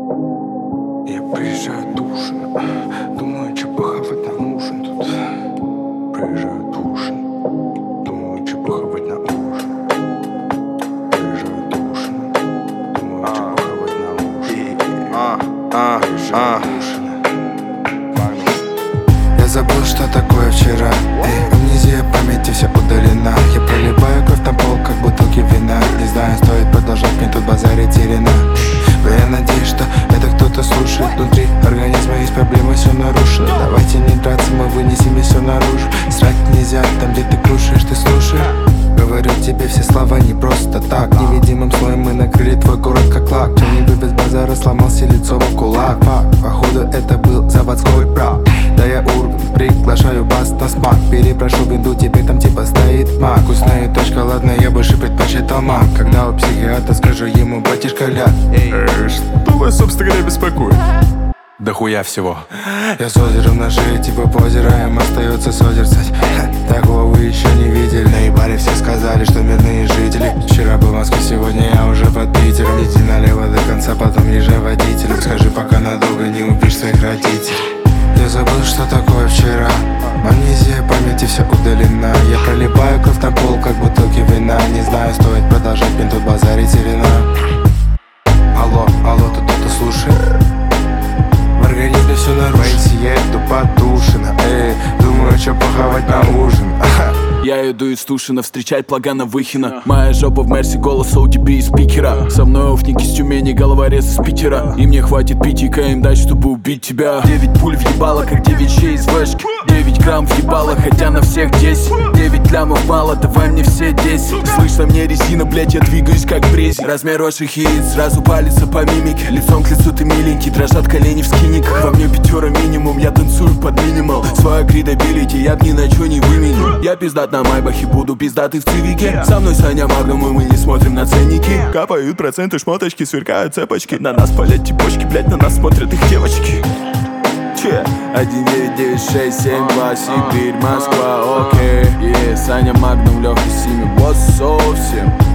Я приезжаю душно, думаю, что похавать на ужин тут. Приезжаю душно, думаю, что похавать на ужин. Приезжаю душно, думаю, что похавать на ужин. Приезжаю душно. Я забыл, что такое вчера. Амнезия памяти вся удалена. Я проливаю кровь на пол, как бутылки вина. Не знаю, стоит продолжать, мне тут базарить терена. Но я надеюсь, что это кто-то слушает. Внутри организма есть проблемы, все нарушено. Давайте не драться, мы вынесем и все наружу. Срать нельзя, там где ты кушаешь, ты слушаешь. Говорю тебе все слова не просто так. Невидимым слоем мы накрыли твой город как лак. Кто-нибудь без базара сломался лицом в кулак. Походу это был заводской брак. Да я Ургант, приглашаю вас на смак. Перепрошу бинду, теперь там типа стоит мак. Вкусная точка, ладно, я больше предпочитал мак. Когда у психиатра скажу ему, батюшка ляд. Что вас, собственно говоря, беспокоит? Да хуя всего. Я с озером на шее, типа по озераем остается созерцать. Такого вы еще не видели. На ебаре все сказали, что мирные жители. Вчера был в Москве, сегодня я уже под Питером. Иди налево до конца, потом езжай водителем. Скажи, пока надолго не убишь своих родителей. Я забыл, что такое вчера. Амнезия памяти вся удалена. Я проливаю кровь на пол, как бутылки вина. Не знаю, стоит продолжать, мне тут базарить терена. Алло, тут кто-то слушает? В организме все нарушено. Я иду подушина. Думаю, что похавать на ужин. Я иду из Тушина встречать Плагана Выхина. Моя жопа в Мерсе, голос ODB из спикера. Со мной офники с Тюмени, головорез из Питера. И мне хватит пить и КМ дать, чтобы убить тебя. 9 пуль въебало, как 9 щей из вешки. 9 грамм въебало, хотя на всех 10. 9 лямов мало, давай мне все 10. Слышно мне резина, блять, я двигаюсь как брезик. Размер ваших яиц, сразу палится по мимике. Лицом к лицу ты миленький, дрожат колени в скинниках. Во мне пятера минимум, я танцую под минимал. Свою кридабилити я б ни на чё не выменил. Я пиздат на майбахе, буду пиздатый в цивике. Со мной Саня Магнум, и мы не смотрим на ценники. Капают проценты, шмоточки, сверкают цепочки. На нас палят типочки, блять, на нас смотрят их девочки. 1, 9, 9, 6, 7, 2, Сибирь, Москва, окей. Саня Магнум, Лёха Сими, вот совсем.